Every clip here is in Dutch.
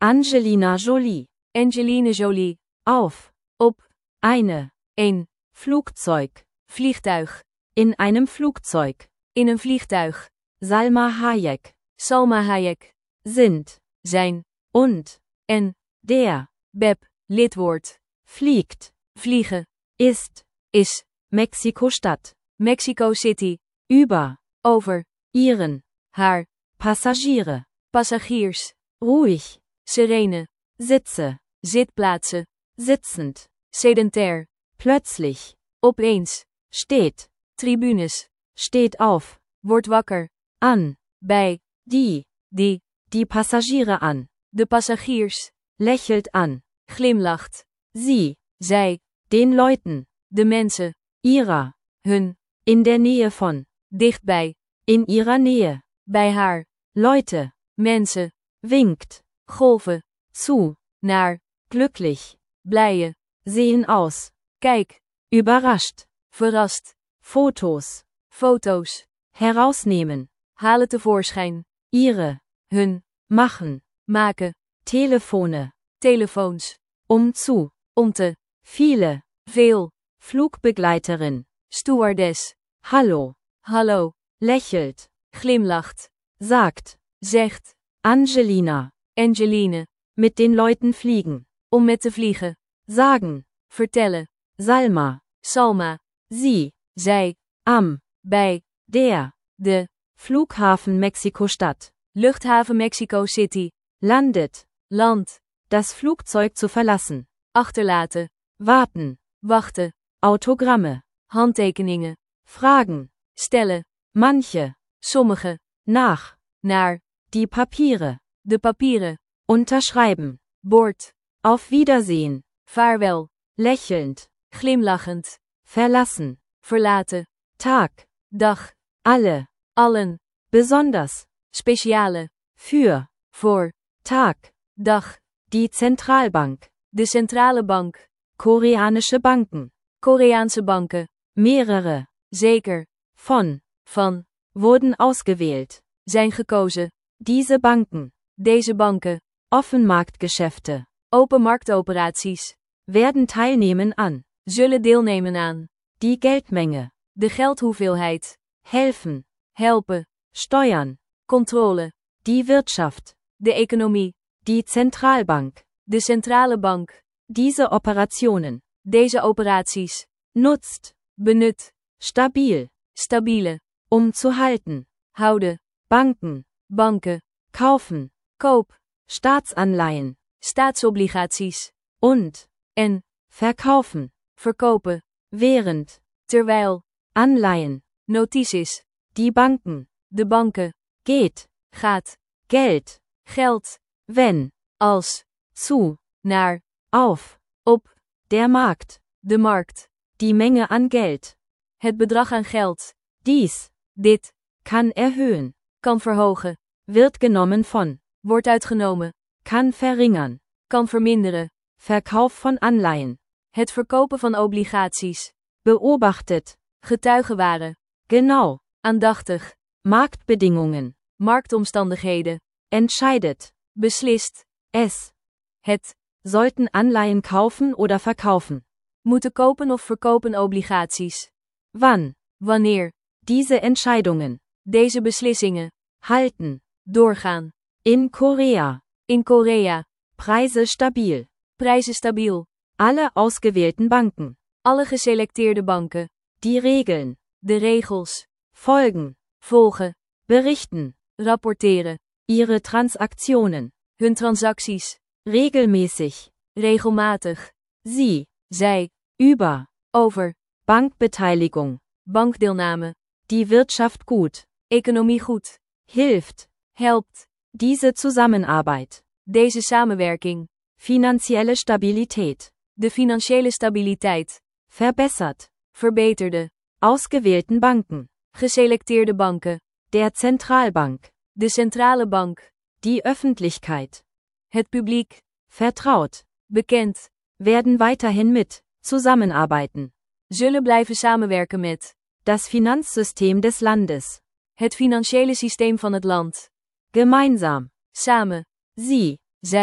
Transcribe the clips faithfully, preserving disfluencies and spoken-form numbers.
Angelina Jolie. Angelina Jolie. Auf. Op. Eine. Een. Flugzeug. Vliegtuig. In einem Flugzeug. In een vliegtuig. Salma Hayek. Salma Hayek. Sind. Zijn. Und. En. Der. Beb. Lidwoord. Fliegt. Vliegen. Ist. Is. Mexiko-Stadt. Mexico City. Über. Over. Ihren. Haar. Passagiere. Passagiers. Ruhig. Serene. Sitze. Zitplaatsen. Sitzend. Sedentair. Plötzlich. Opeens. Steht. Tribunes. Steht auf. Wordt wakker. An. Bij. Die. Die. Die Passagiere an. De passagiers. Lächelt an. Glimlacht. Sie. Zij. Den Leuten. De mensen. Ihrer. Hun. In der Nähe von. Dichtbij. In ihrer Nähe. Bij haar. Leute. Mensen. Winkt. Golven. Zu. Naar. Glücklich. Blije. Sehen aus. Kijk. Überrascht. Verrast. Fotos. Foto's. Herausnehmen. Halen tevoorschijn. Ihre. Hun. Machen. Maken. Telefone. Telefoons. Um zu. Om te. Viele. Veel. Flugbegleiterin. Stewardess. Hallo. Hallo. Lächelt. Glimlacht. Sagt. Zegt. Angelina. Angeline. Mit den Leuten fliegen. Om met te vliegen. Sagen. Vertellen. Salma. Salma. Sie. Zij. Am. Bij. Der. De. Flughafen Mexiko-Stadt. Luchthaven Mexico City. Landet. Land. Das Flugzeug zu verlassen. Achterlaten. Warten. Wachten. Autogramme. Handtekeningen. Fragen. Stellen. Manche. Sommige. Nach. Naar. Die Papiere. De papieren. Unterschreiben. Bord. Auf Wiedersehen. Vaarwel. Lächelnd. Glimlachend. Verlassen. Verlaten. Tag. Dag. Alle. Allen. Besonders. Speciale. Für. Voor. Tag. Dag. Die Zentralbank. De centrale bank. Koreanische Banken. Koreaanse banken. Mehrere. Zeker. Von. Van. Wurden ausgewählt. Zijn gekozen. Diese Banken. Deze banken. Offenmarktgeschäfte. Open marktoperaties. Werden teilnehmen an. Zullen deelnemen aan. Die Geldmenge. De geldhoeveelheid. Helfen. Helpen. Steuern. Controle. Die Wirtschaft. De economie. Die Zentralbank. De centrale bank. Diese Operationen. Deze operaties. Nutzt. Benut. Stabil. Stabiele. Um zu halten. Houden. Banken. Banken. Kaufen. Koop. Staatsanleihen. Staatsobligaties. Und. En. Verkaufen. Verkopen. Während. Terwijl. Anleihen. Notities. Die Banken. De banken. Geht. Gaat. Geld. Geld. Wenn. Als. Zu. Naar. Auf. Op. Der Markt. De markt. Die Menge an Geld. Het bedrag aan geld. Dies. Dit. Kann erhöhen. Kan verhogen. Wird genommen von. Wordt uitgenomen. Kann verringern. Kan verminderen. Verkauf von Anleihen. Het verkopen van obligaties. Beobachtet. Getuigen waren. Genau. Aandachtig. Marktbedingungen. Marktomstandigheden. Entscheidet. Beslist. Es. Het. Sollten Anleihen kaufen oder verkaufen. Moeten kopen of verkopen obligaties. Wann. Wanneer. Diese Entscheidungen. Deze beslissingen. Halten. Doorgaan. In Korea. In Korea. Preise stabil. Prijzen stabiel. Alle ausgewählten Banken. Alle geselecteerde banken. Die Regeln. De regels. Folgen. Volgen. Berichten. Rapporteren. Ihre Transaktionen. Hun transacties. Regelmäßig. Regelmatig. Sie. Zij. Über. Over. Bankbeteiligung. Bankdeelname. Die Wirtschaft gut. Economie goed. Hilft. Helpt. Diese Zusammenarbeit. Deze samenwerking. Finanzielle Stabilität. De financiële stabiliteit. Verbessert. Verbeterde. Ausgewählten Banken. Geselecteerde banken. Der Zentralbank. De centrale bank. Die Öffentlichkeit. Het publiek. Vertraut. Bekend. Werden weiterhin mit. Zusammenarbeiten. Zullen blijven samenwerken met. Das Finanzsystem des Landes. Het financiële systeem van het land. Gemeinsam. Samen. Sie. Zij.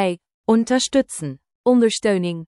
Unterstützen. Ondersteuning.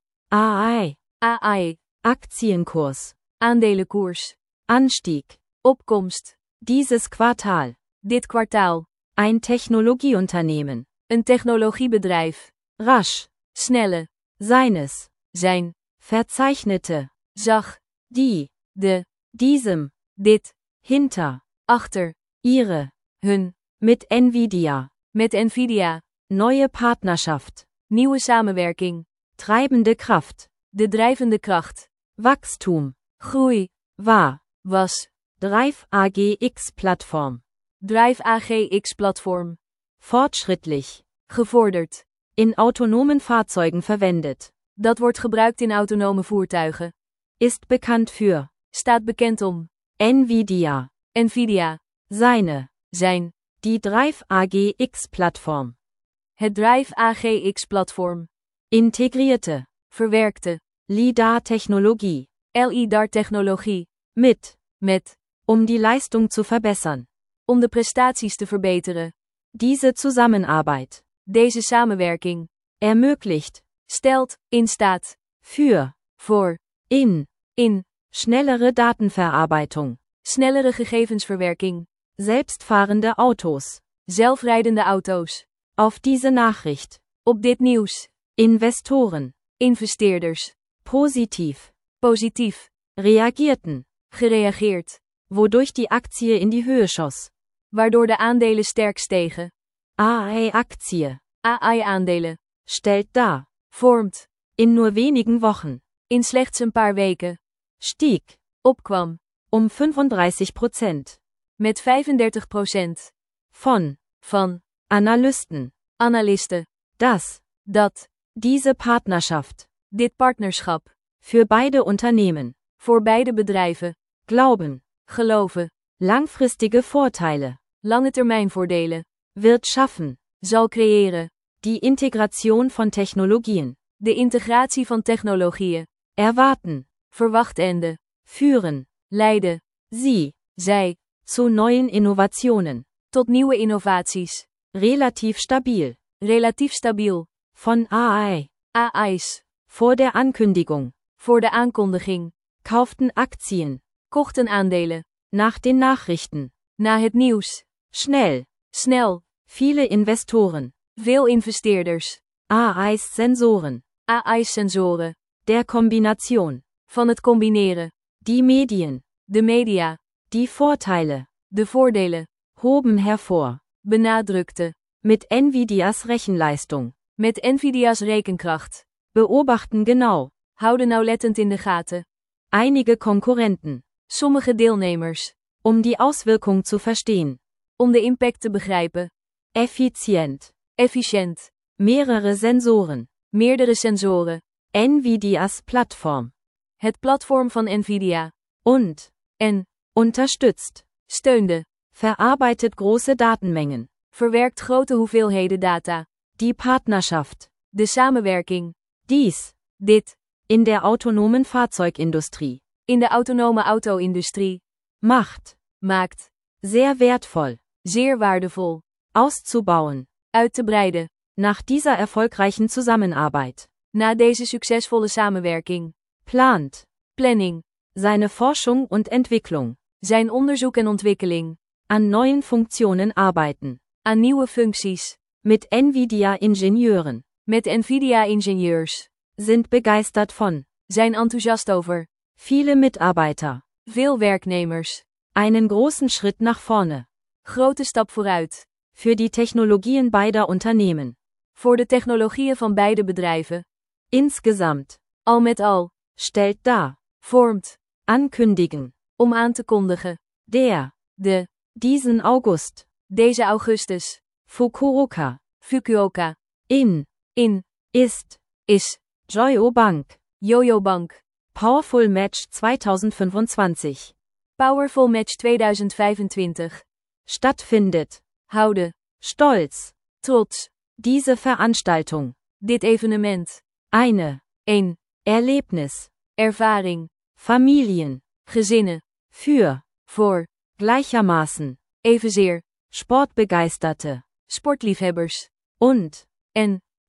A I. A I. Aktienkurs. Aandelenkoers. Anstieg. Opkomst. Dieses Quartal. Dit kwartaal. Ein Technologieunternehmen. Een technologiebedrijf. Rasch. Snelle. Seines. Zijn. Verzeichnete. Zag. Die. De. Diesem. Dit. Hinter. Achter. Ihre. Hun. Mit Nvidia. Met Nvidia. Neue Partnerschaft. Nieuwe samenwerking. Treibende Kraft. De drijvende kracht. Wachstum. Groei. War. Was. Drive A G X-Plattform. Drive A G X-Platform. Fortschrittlich. Gevorderd. In autonomen Fahrzeugen verwendet. Dat wordt gebruikt in autonome voertuigen. Ist bekannt für. Staat bekend om. Nvidia. Nvidia. Seine. Zijn. Die Drive A G X-Plattform. Het Drive A G X-platform. Integrierte. Verwerkte. LiDAR-Technologie. L I D A R-technologie. Mit. Met. Um die Leistung zu verbessern. Om de prestaties te verbeteren. Diese Zusammenarbeit. Deze samenwerking. Ermöglicht. Stelt. In staat. Für. Voor. In. In. Schnellere Datenverarbeitung. Snellere gegevensverwerking. Selbstfahrende Autos. Zelfrijdende auto's. Auf diese Nachricht. Op dit nieuws. Investoren. Investeerders. Positiv. Positief. Reagierten. Gereageerd. Wodurch die Aktie in die Höhe schoss. Waardoor de aandelen sterk stegen. A I-Aktie. A I-aandelen. Stellt dar. Vormt. In nur wenigen Wochen. In slechts een paar weken. Stieg. Opkwam. Um fünfunddreißig Prozent. Met vijfendertig procent. Von. Van. Analysten. Analisten. Das. Dat. Diese Partnerschaft. Dit partnerschap. Für beide Unternehmen. Voor beide bedrijven. Glauben. Geloven. Langfristige Vorteile. Lange termijn voordelen. Wird schaffen. Zal creëren. Die Integration von Technologien. De integratie van technologieën. Erwarten. Verwachtende. Führen. Leiden. Sie. Zij. Zu neuen Innovationen. Tot nieuwe innovaties. Relativ stabil. Relatief stabiel. Von A I. A I's. Vor der Ankündigung. Voor de aankondiging. Kauften Aktien. Kochten aandelen. Nach den Nachrichten. Na het nieuws. Schnell. Snel. Viele Investoren. Veel investeerders. A I's Sensoren. A I's sensoren. Der Kombination. Van het combineren. Die Medien. De media. Die Vorteile. De voordelen. Hoben hervor. Benadrukte. Mit Nvidias Rechenleistung. Met Nvidia's rekenkracht. Beobachten genau. Houden nauwlettend in de gaten. Einige Konkurrenten. Sommige deelnemers. Um die Auswirkung zu verstehen. Om de impact te begrijpen. Effizient. Efficiënt. Mehrere Sensoren. Meerdere sensoren. Nvidias Plattform. Het platform van Nvidia. Und. En. Unterstützt. Steunde. Verarbeitet große Datenmengen. Verwerkt grote hoeveelheden data. Die Partnerschaft. De samenwerking. Dies. Dit. In der autonomen Fahrzeugindustrie. In de autonome auto-industrie. Macht. Maakt. Sehr wertvoll. Zeer waardevol. Auszubauen. Uit te breiden. Nach dieser erfolgreichen Zusammenarbeit. Na deze succesvolle samenwerking. Plant. Planning. Seine Forschung und Entwicklung. Zijn onderzoek en ontwikkeling. An neuen Funktionen arbeiten. Aan nieuwe functies. Mit Nvidia-Ingenieuren. Met Nvidia-ingenieurs. Sind begeistert von. Zijn enthousiast over. Viele Mitarbeiter. Veel werknemers. Einen großen Schritt nach vorne. Grote stap vooruit. Für die Technologien beider Unternehmen. Voor de technologieën van beide bedrijven. Insgesamt. Al met al. Stellt dar. Vormt. Ankündigen. Om aan te kondigen. Der. De. Diesen August. Deze augustus. Fukuoka. Fukuoka. In. In. Ist. Is. Joyo Bank. Jojo Bank. Powerful Match zweitausendvijfentwintig. Powerful Match tweeduizend vijfentwintig. Stattfindet. Houden. Stolz. Trots. Diese Veranstaltung. Dit evenement. Eine. Een. Erlebnis. Ervaring. Familien. Gezinnen. Für. Voor. Gleichermaßen. Evenzeer. Sportbegeisterte. Sportliefhebbers. Und. En.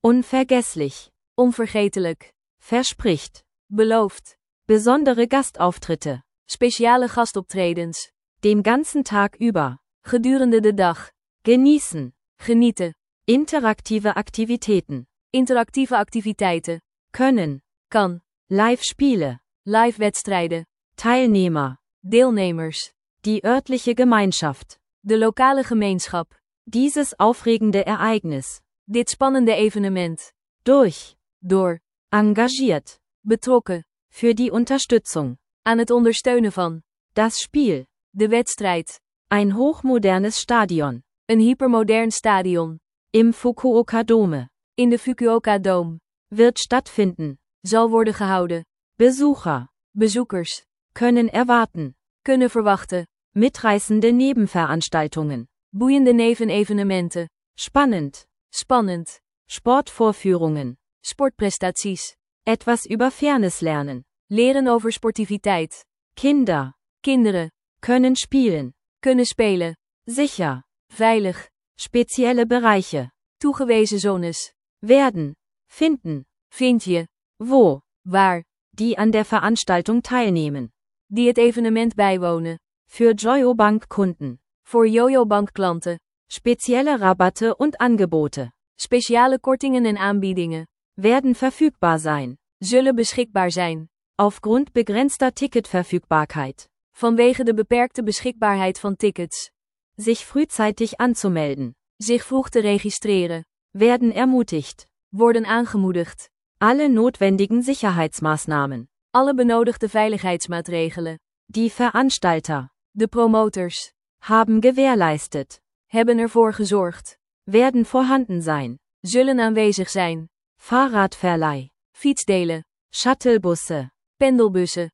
Unvergesslich. Onvergetelijk. Verspricht. Belooft. Besondere Gastauftritte. Speciale gastoptredens. Den ganzen Tag über. Gedurende de dag. Genießen. Genieten. Interaktive Aktivitäten. Interactieve activiteiten. Können. Kan. Live-Spiele. Live wedstrijden. Teilnehmer. Deelnemers. Die örtliche Gemeinschaft. De lokale gemeenschap. Dieses aufregende Ereignis. Dit spannende evenement. Durch. Door. Engagiert. Betrokken. Für die Unterstützung. Aan het ondersteunen van. Das Spiel. De wedstrijd. Ein hochmodernes Stadion. Een hypermodern stadion. Im Fukuoka Dome. In de Fukuoka Dome. Wird stattfinden. Zal worden gehouden. Besucher. Bezoekers. Können erwarten. Kunnen verwachten. Mitreißende Nebenveranstaltungen. Boeiende nevenevenementen. Spannend. Spannend. Sportvorführungen. Sportprestaties. Etwas über Fairness lernen. Leren over sportiviteit. Kinder. Kinderen. Können spielen. Kunnen spelen. Sicher. Veilig. Spezielle Bereiche. Toegewezen zones. Werden. Finden. Vind je. Wo. Waar. Die an der Veranstaltung teilnehmen. Die het evenement bijwonen. Für Joyobank-Kunden. Voor Joyobank klanten. Spezielle Rabatte und Angebote. Speciale kortingen en aanbiedingen. Werden verfügbar sein. Zullen beschikbaar zijn. Aufgrund begrenzter Ticketverfügbarkeit. Vanwege de beperkte beschikbaarheid van tickets. Sich frühzeitig anzumelden. Zich vroeg te registreren. Werden ermutigt. Worden aangemoedigd. Alle notwendigen Sicherheitsmaßnahmen. Alle benodigde veiligheidsmaatregelen. Die Veranstalter. De promoters. Haben gewährleistet. Hebben ervoor gezorgd. Werden vorhanden sein. Zullen aanwezig zijn. Fahrradverleih. Fietsdelen. Shuttlebusse. Pendelbussen.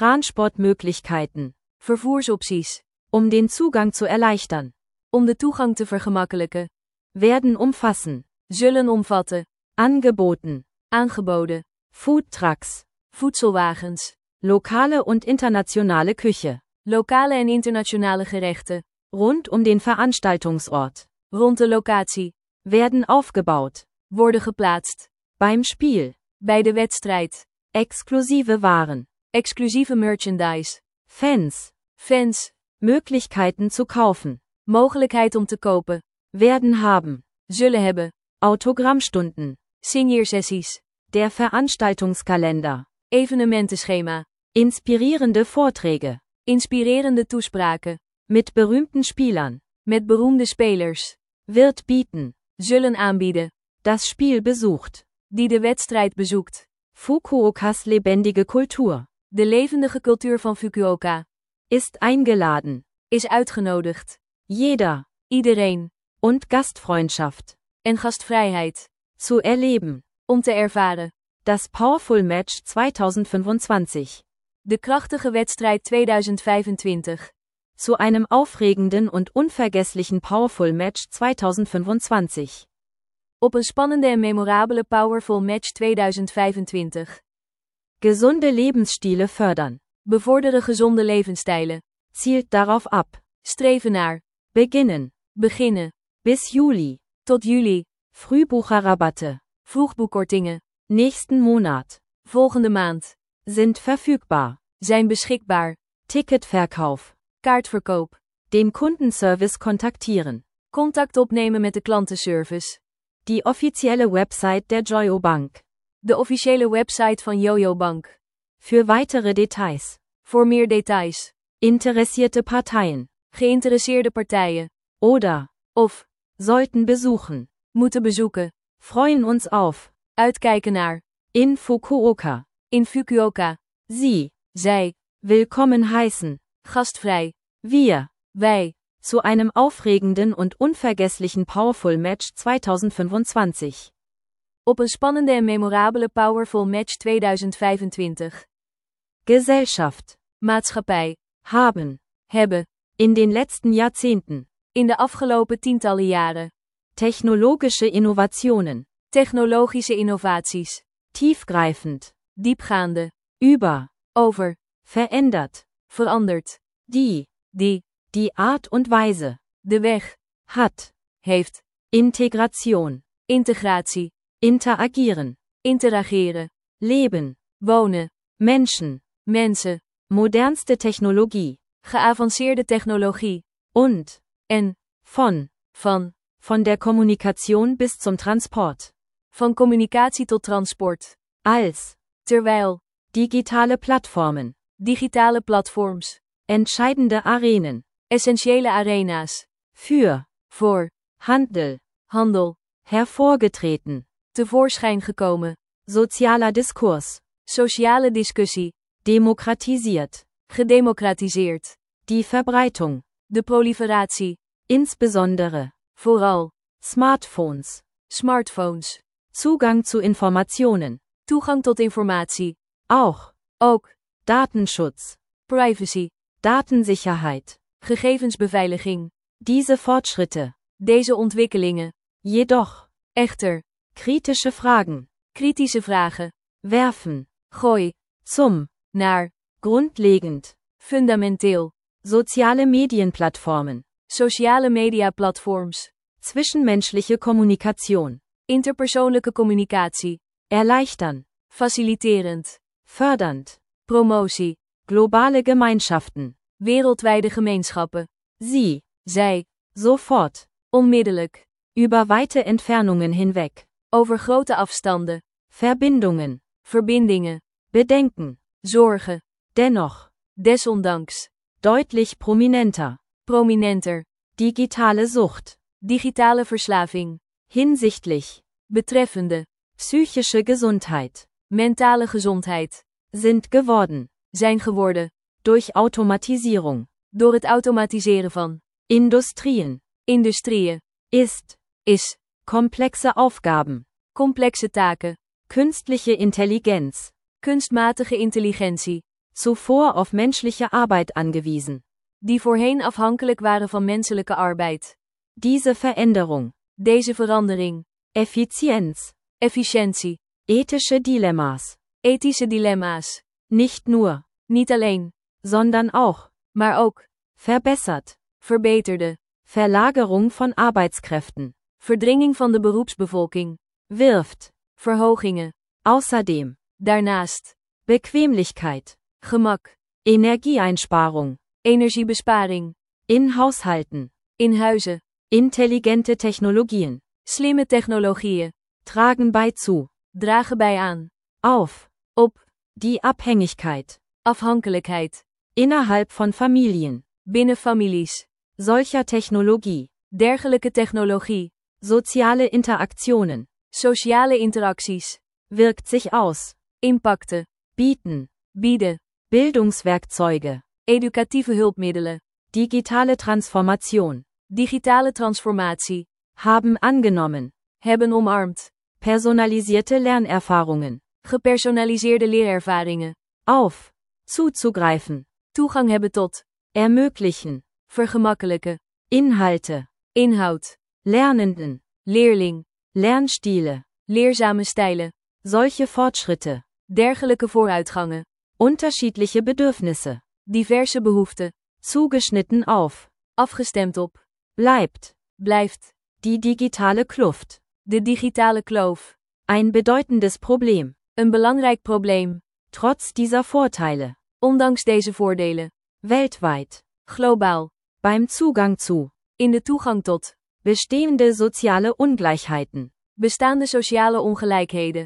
Transportmöglichkeiten. Vervoersopties. Um den Zugang zu erleichtern. Om de toegang te vergemakkelijken. Werden umfassen. Zullen omvatten. Angeboten. Aangeboden. Foodtrucks. Voedselwagens. Lokale und internationale Küche. Lokale en internationale gerechten. Rund um den Veranstaltungsort. Rond de locatie. Werden aufgebaut. Worden geplaatst. Beim Spiel. Bij de wedstrijd. Exklusive Waren. Exclusieve merchandise. Fans. Fans. Möglichkeiten zu kaufen. Mogelijkheid om te kopen. Werden haben. Zullen hebben. Autogrammstunden. Signeersessies. Der Veranstaltungskalender. Evenementenschema. Inspirierende Vorträge. Inspirerende toespraken. Mit berühmten Spielern. Met beroemde spelers. Wird bieten. Zullen aanbieden. Das Spiel besucht. Die de wedstrijd bezoekt. Fukuokas lebendige Kultur. De levendige cultuur van Fukuoka. Ist eingeladen. Is uitgenodigd. Jeder. Iedereen. Und Gastfreundschaft. En gastvrijheid. Zu erleben. Om te ervaren. Das Powerful Match zweitausendfünfundzwanzig. De krachtige wedstrijd tweeduizend vijfentwintig. Zu einem aufregenden und unvergesslichen Powerful Match zweitausendfünfundzwanzig. Op een spannende en memorabele Powerful Match tweeduizend vijfentwintig. Gesunde Lebensstile fördern. Bevorderen gezonde levensstijlen. Zielt darauf ab. Streven naar. Beginnen. Beginnen. Bis Juli. Tot juli. Frühbucherrabatte. Vroegboekkortingen. Nächsten Monat. Volgende maand. Sind verfügbar. Zijn beschikbaar. Ticketverkauf. Kaartverkoop. Den Kundenservice kontaktieren. Contact opnemen met de klantenservice. Die offizielle Website der Joyobank. De officiële website van Joyobank. Für weitere Details. Voor meer details. Interessierte Parteien. Geïnteresseerde partijen. Oder. Of. Sollten besuchen. Moeten bezoeken. Freuen uns auf. Uitkijken naar. In Fukuoka. In Fukuoka. Sie. Zij. Willkommen heißen. Gastvrij. Wir. Wij. Zu einem aufregenden und unvergesslichen Powerful Match zweitausendfünfundzwanzig. Op een spannende en memorabele Powerful Match tweeduizend vijfentwintig. Gesellschaft. Maatschappij. Haben. Hebben. In den letzten Jahrzehnten. In de afgelopen tientallen jaren. Technologische Innovationen. Technologische innovaties. Tiefgreifend. Diepgaande. Über. Over. Verändert. Veranderd. Die. Die. Die Art und Weise. De weg. Hat. Heeft. Integration. Integratie. interagieren, interageren, leben, wonen, Menschen, mensen, modernste Technologie, geavanceerde technologie, und, en, von, van, von der Kommunikation bis zum Transport, van communicatie tot transport, als, terwijl, digitale Plattformen, digitale platforms, entscheidende Arenen, essentiële arena's, für, voor, Handel, handel, hervorgetreten, tevoorschijn gekomen, sozialer Diskurs, sociale discussie, demokratisiert, gedemocratiseerd, die Verbreitung, de proliferatie, insbesondere, vooral, Smartphones, smartphones, Zugang zu Informationen, toegang tot informatie, auch, ook, Datenschutz, privacy, Datensicherheit, gegevensbeveiliging, diese Fortschritte, deze ontwikkelingen, jedoch, echter, kritische Fragen, kritische vragen, werfen, gooi, zum, naar, grundlegend, fundamenteel, soziale Medienplattformen, sociale media platforms, zwischenmenschliche Kommunikation, interpersoonlijke communicatie, erleichtern, faciliterend, fördernd, promotie, globale Gemeinschaften, wereldwijde gemeenschappen, sie, zij, sofort, onmiddellijk, über weite Entfernungen hinweg, over grote afstanden, Verbindungen, verbindingen, Bedenken, zorgen, dennoch, desondanks, deutlich prominenter, prominenter, digitale Sucht, digitale verslaving, hinsichtlich, betreffende, psychische Gesundheit, mentale gezondheid, sind geworden, zijn geworden, durch Automatisierung, door het automatiseren van Industrien, industrieën, ist, is, komplexe Aufgaben, complexe taken, künstliche Intelligenz, kunstmatige intelligentie, zuvor auf menschliche Arbeit angewiesen. die voorheen afhankelijk waren van menselijke arbeid. Diese Veränderung, Deze verandering, Effizienz, efficiëntie, ethische Dilemmas, ethische dilemma's, nicht nur, niet alleen, sondern auch, maar ook, verbessert, verbeterde, Verlagerung von Arbeitskräften, verdringing van de beroepsbevolking, wirft, verhogingen, außerdem, daarnaast, Bequemlichkeit, gemak, Energieeinsparung, energiebesparing, in Haushalten, in huizen, intelligente Technologien, slimme technologieën, tragen bei zu, dragen bij aan, auf, op, die Abhängigkeit, afhankelijkheid, innerhalb von Familien, binnen families, solcher Technologie, dergelijke technologie, soziale Interaktionen, sociale interacties, wirkt sich aus, impacten, bieten, bieden, Bildungswerkzeuge, educatieve hulpmiddelen, digitale Transformation, digitale transformatie, haben angenommen, hebben omarmd, personalisierte Lernerfahrungen, gepersonaliseerde leerervaringen, auf, zuzugreifen, toegang hebben tot, ermöglichen, vergemakkelijken, Inhalte, inhoud, Lernenden, leerling, Lernstile, leerzame stijlen, solche Fortschritte, dergelijke vooruitgangen, unterschiedliche Bedürfnisse, diverse behoeften, zugeschnitten auf, afgestemd op, bleibt, blijft, die digitale Kluft, de digitale kloof, ein bedeutendes Problem, een belangrijk probleem, trotz dieser Vorteile, ondanks deze voordelen, weltweit, globaal, beim Zugang zu, in de toegang tot, bestehende soziale Ungleichheiten, bestaande sociale ongelijkheden,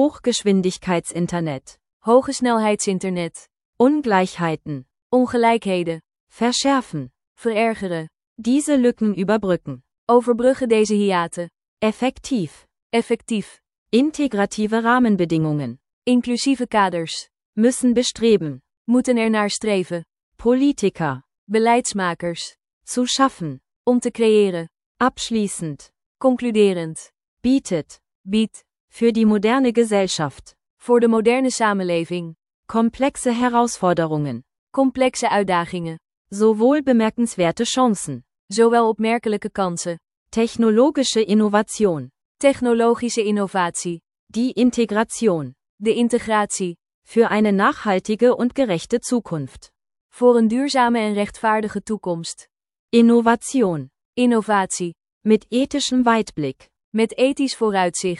Hochgeschwindigkeitsinternet, hogesnelheidsinternet, Ungleichheiten, ongelijkheden, verschärfen, verergeren, diese Lücken überbrücken, overbruggen deze hiaten, effektiv, effectief, integrative Rahmenbedingungen, inclusieve kaders, müssen bestreben, moeten er naar streven, Politiker, beleidsmakers, zu schaffen, om te creëren, abschließend, concluderend, bietet, biedt, für die moderne Gesellschaft, voor de moderne samenleving, komplexe Herausforderungen, complexe uitdagingen, sowohl bemerkenswerte Chancen, zowel opmerkelijke kansen, technologische Innovation, technologische innovatie, die Integration, de integratie, für eine nachhaltige und gerechte Zukunft, voor een duurzame en rechtvaardige toekomst, Innovation, innovatie, mit ethischem Weitblick, met ethisch vooruitzicht,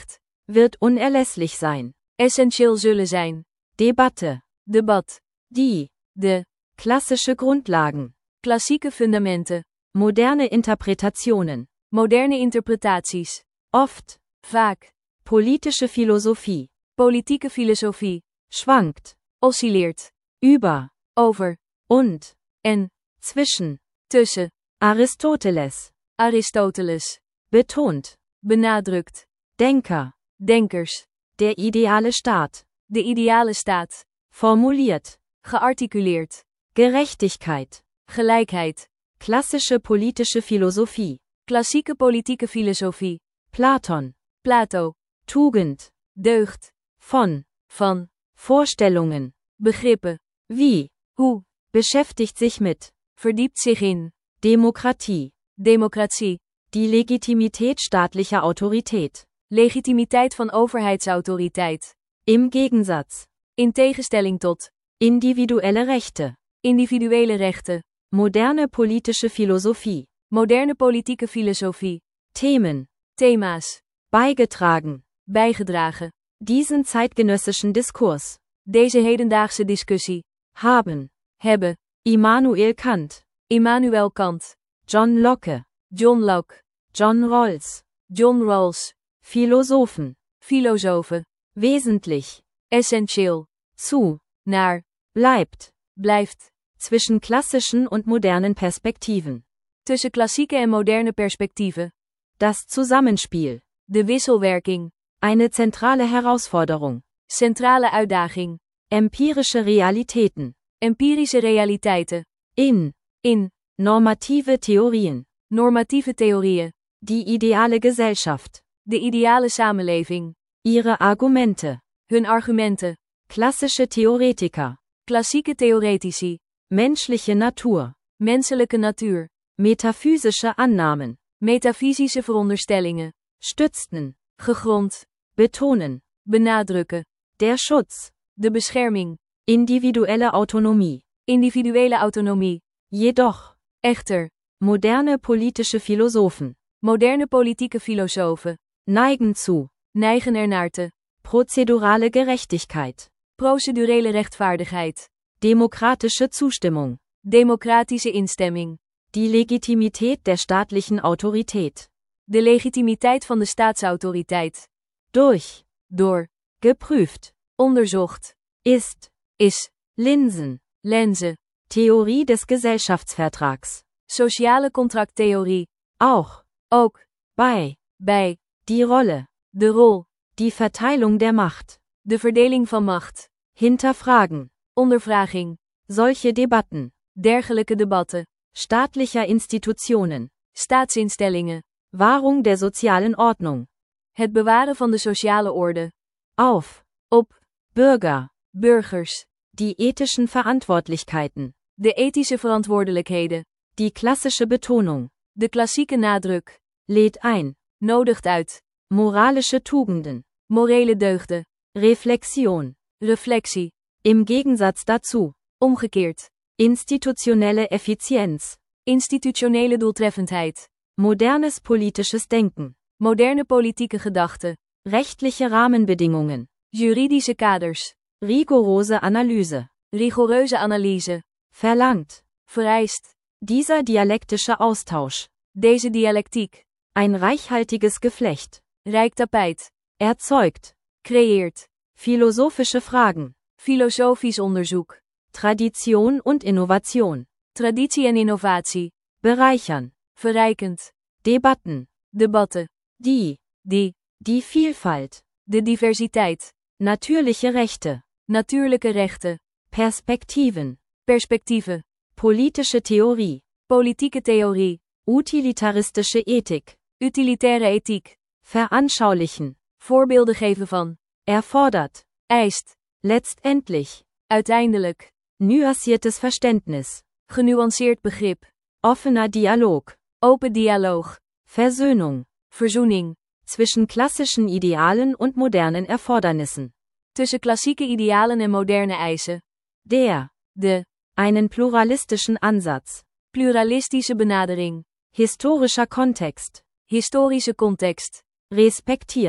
wird unerlässlich sein. essentieel zullen zijn. Debatte. Debat. Die. De. Klassische Grundlagen. Klassieke fundamenten. Moderne Interpretationen. Moderne interpretaties. Oft. Vaak. Politische Philosophie. Politieke filosofie. Schwankt. Oscilleert. Über. Over. Und. En. Zwischen. Tussen. Aristoteles. Aristoteles. Betont. Benadrukt. Denker. Denkers. Der ideale Staat. De ideale staat. Formuliert. Gearticuleerd. Gerechtigkeit. Gelijkheid. Klassische politische Philosophie. Klassieke politieke filosofie. Platon. Plato. Tugend. Deugd. Von. Van. Vorstellungen. Begrippen. Wie. Hoe. Beschäftigt sich mit. Verdiept zich in. Demokratie. Democratie. Die Legitimität staatlicher Autorität. Legitimiteit van overheidsautoriteit. Im Gegensatz. In tegenstelling tot. Individuelle Rechte. Individuele rechten. Moderne politische Philosophie. Moderne politieke filosofie. Themen. Thema's. Beigetragen. Bijgedragen. Diesen zeitgenössischen Diskurs. Deze hedendaagse discussie. Haben. Hebben. Immanuel Kant. Immanuel Kant. John Locke. John Locke. John Rawls. John Rawls. Philosophen. Filosofen. Wesentlich. Essentieel. Zu. Naar. Bleibt. Blijft. Zwischen klassischen und modernen Perspektiven. Tussen klassieke en moderne perspectieven. Das Zusammenspiel. De wisselwerking. Eine zentrale Herausforderung. Centrale uitdaging. Empirische Realitäten. Empirische realiteiten. In. In. Normative Theorien. Normatieve theorieën. Die ideale Gesellschaft. De ideale samenleving. Ihre Argumente. Hun argumenten. Klassische Theoretiker. Klassieke theoretici. Menschliche Natur. Menselijke natuur. Metaphysische Annahmen. Metafysische veronderstellingen. Stützten. Gegrond. Betonen. Benadrukken. Der Schutz. De bescherming. Individuelle Autonomie. Individuele autonomie. Jedoch. Echter. Moderne politische Philosophen. Moderne politieke filosofen. Neigen zu. Neigen ernaar te. Prozedurale Gerechtigkeit. Procedurele rechtvaardigheid. Demokratische Zustimmung. Democratische instemming. Die Legitimität der staatlichen Autorität. De legitimiteit van de staatsautoriteit. Durch. Door. Geprüft. Onderzocht. Ist. Is. Linsen. Lenzen. Theorie des Gesellschaftsvertrags. Sociale contracttheorie. Auch. Ook. Bei. Bij. Die Rolle. De rol. Die Verteilung der Macht. De verdeling van macht. Hinterfragen. Ondervraging. Solche Debatten. Dergelijke debatten. Staatlicher Institutionen. Staatsinstellingen. Wahrung der sozialen Ordnung. Het bewaren van de sociale orde. Auf. Op. Bürger. Burgers. Die ethischen Verantwortlichkeiten. De ethische verantwoordelijkheden. Die klassische Betonung. De klassieke nadruk. Lädt ein. Nodigt uit. Moralische Tugenden. Morele deugden. Reflexion. Reflectie. Im Gegensatz dazu. Omgekeerd. Institutionelle Effizienz. Institutionele doeltreffendheid. Modernes politisches Denken. Moderne politieke gedachte. Rechtliche Rahmenbedingungen. Juridische kaders. Rigorose Analyse. Rigoureuze analyse. Verlangt. Vereist. Dieser dialektische Austausch. Deze dialectiek. Ein reichhaltiges Geflecht. Rijk tapijt. Erzeugt. Creëert. Philosophische Fragen. Filosofisch onderzoek. Tradition und Innovation. Traditie en innovatie. Bereichern. Verrijkend. Debatten. Debatten. Die. Die. Die Vielfalt. De diversiteit. Natürliche Rechte. Natuurlijke rechten. Perspektiven. Perspectieven. Politische Theorie. Politieke theorie. Utilitaristische Ethik. Utilitaire ethiek. Veranschaulichen. Voorbeelden geven van. Erfordert. Eist. Letztendlich. Uiteindelijk. Nuanciertes Verständnis. Genuanceerd begrip. Offener Dialog. Open dialoog. Versöhnung. Verzoening. Zwischen klassischen Idealen und modernen Erfordernissen. Tussen klassieke idealen en moderne eisen. Der. De. Einen pluralistischen Ansatz. Pluralistische benadering. Historischer Kontext. Historische context. Respektiert.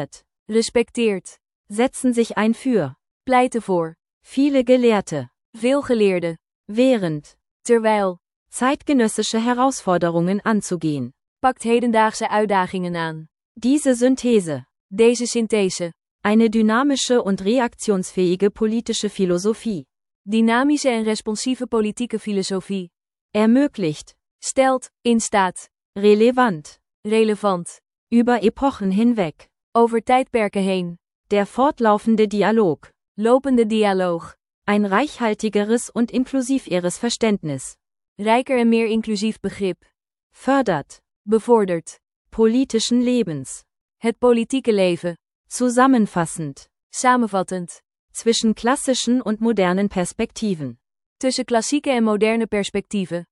Respecteert. setzen sich ein für, Pleiten voor. viele Gelehrte, Veel geleerden. während, Terwijl. zeitgenössische Herausforderungen anzugehen. Pakt hedendaagse uitdagingen aan. Diese Synthese, Deze synthese. eine dynamische und reaktionsfähige politische Philosophie, Dynamische en responsieve politieke filosofie. ermöglicht, Stelt, in staat. relevant, Relevant. über Epochen hinweg, Over tijdperken heen. der fortlaufende Dialog, Lopende dialoog. ein reichhaltigeres und inklusiveres Verständnis, Rijker en meer inclusief begrip. fördert, Bevordert. politischen Lebens, Het politieke leven. zusammenfassend, Samenvattend. zwischen klassischen und modernen Perspektiven. Tussen klassieke en moderne perspectieven.